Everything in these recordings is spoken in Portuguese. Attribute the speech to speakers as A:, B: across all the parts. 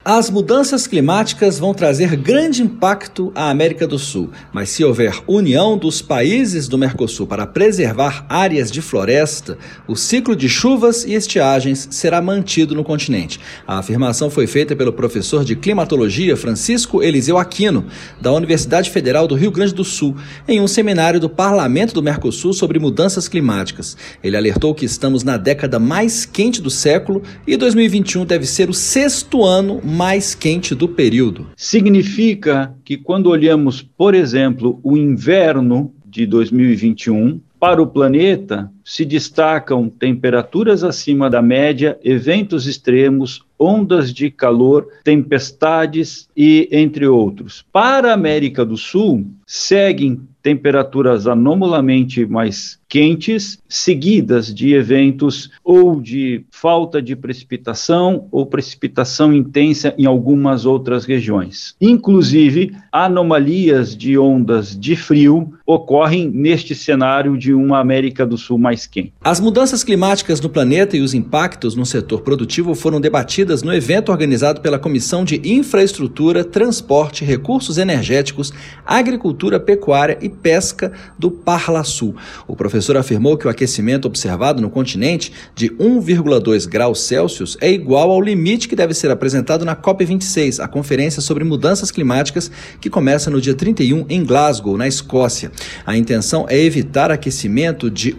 A: As mudanças climáticas vão trazer grande impacto à América do Sul, mas se houver união dos países do Mercosul para preservar áreas de floresta, o ciclo de chuvas e estiagens será mantido no continente. A afirmação foi feita pelo professor de climatologia Francisco Eliseu Aquino, da Universidade Federal do Rio Grande do Sul, em um seminário do Parlamento do Mercosul sobre mudanças climáticas. Ele alertou que estamos na década mais quente do século e 2021 deve ser o 6º ano mais quente do período.
B: Significa que quando olhamos, por exemplo, o inverno de 2021, para o planeta se destacam temperaturas acima da média, eventos extremos, ondas de calor, tempestades e entre outros. Para a América do Sul, seguem temperaturas anomalamente mais quentes, seguidas de eventos ou de falta de precipitação ou precipitação intensa em algumas outras regiões. Inclusive, anomalias de ondas de frio ocorrem neste cenário de uma América do Sul mais quente.
A: As mudanças climáticas no planeta e os impactos no setor produtivo foram debatidas no evento organizado pela Comissão de Infraestrutura, Transporte, Recursos Energéticos, Agricultura, Pecuária e Pesca do Parlasul. O professor afirmou que o aquecimento observado no continente de 1,2 graus Celsius é igual ao limite que deve ser apresentado na COP26, a conferência sobre mudanças climáticas que começa no dia 31 em Glasgow, na Escócia. A intenção é evitar aquecimento de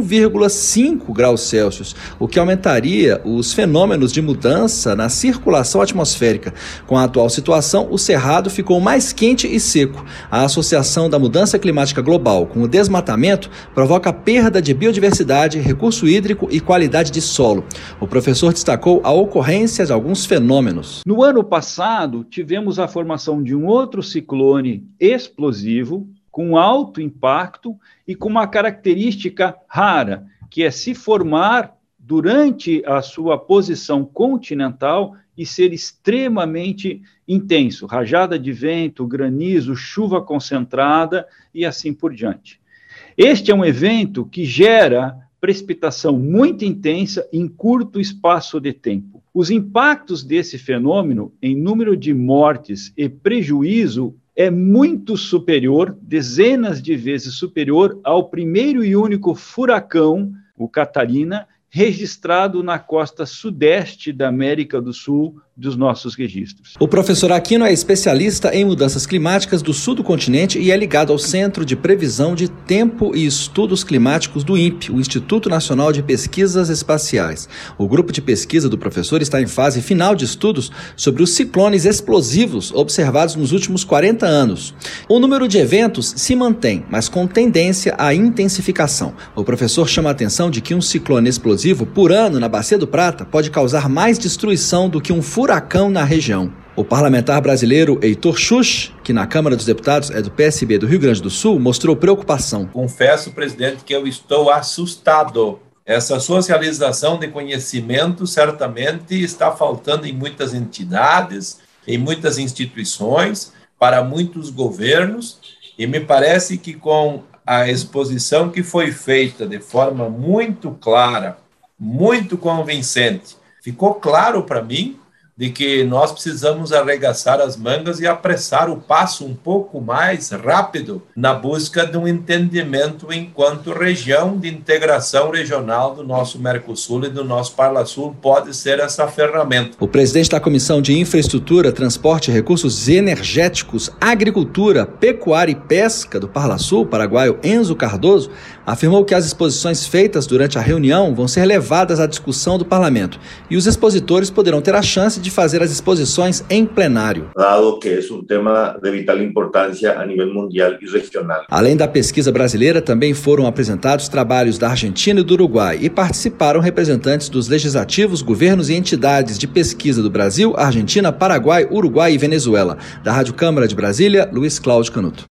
A: 1,5 graus Celsius, o que aumentaria os fenômenos de mudança na circulação atmosférica. Com a atual situação, o Cerrado ficou mais quente e seco. A associação da mudança climática global com o desmatamento provoca perda de biodiversidade, recurso hídrico e qualidade de solo. O professor destacou a ocorrência de alguns fenômenos.
B: No ano passado, tivemos a formação de um outro ciclone explosivo, com alto impacto e com uma característica rara, que é se formar durante a sua posição continental e ser extremamente intenso, rajada de vento, granizo, chuva concentrada e assim por diante. Este é um evento que gera precipitação muito intensa em curto espaço de tempo. Os impactos desse fenômeno em número de mortes e prejuízo é muito superior, dezenas de vezes superior ao primeiro e único furacão, o Catarina, registrado na costa sudeste da América do Sul dos nossos registros.
A: O professor Aquino é especialista em mudanças climáticas do sul do continente e é ligado ao Centro de Previsão de Tempo e Estudos Climáticos do INPE, o Instituto Nacional de Pesquisas Espaciais. O grupo de pesquisa do professor está em fase final de estudos sobre os ciclones explosivos observados nos últimos 40 anos. O número de eventos se mantém, mas com tendência à intensificação. O professor chama a atenção de que um ciclone explosivo por ano na Bacia do Prata pode causar mais destruição do que um furacão na região. O parlamentar brasileiro Heitor Schuch, que na Câmara dos Deputados é do PSB do Rio Grande do Sul, mostrou preocupação.
C: Confesso, presidente, que eu estou assustado. Essa socialização de conhecimento certamente está faltando em muitas entidades, em muitas instituições, para muitos governos, e me parece que com a exposição que foi feita de forma muito clara, muito convincente, ficou claro para mim de que nós precisamos arregaçar as mangas e apressar o passo um pouco mais rápido na busca de um entendimento enquanto região de integração regional do nosso Mercosul e do nosso Parlasul pode ser essa ferramenta.
A: O presidente da Comissão de Infraestrutura, Transporte, Recursos Energéticos, Agricultura, Pecuária e Pesca do Parlasul, paraguaio Enzo Cardoso, afirmou que as exposições feitas durante a reunião vão ser levadas à discussão do parlamento e os expositores poderão ter a chance de fazer as exposições em plenário.
D: Dado que é um tema de vital importância a nível mundial e regional.
A: Além da pesquisa brasileira, também foram apresentados trabalhos da Argentina e do Uruguai e participaram representantes dos legislativos, governos e entidades de pesquisa do Brasil, Argentina, Paraguai, Uruguai e Venezuela. Da Rádio Câmara de Brasília, Luiz Cláudio Canuto.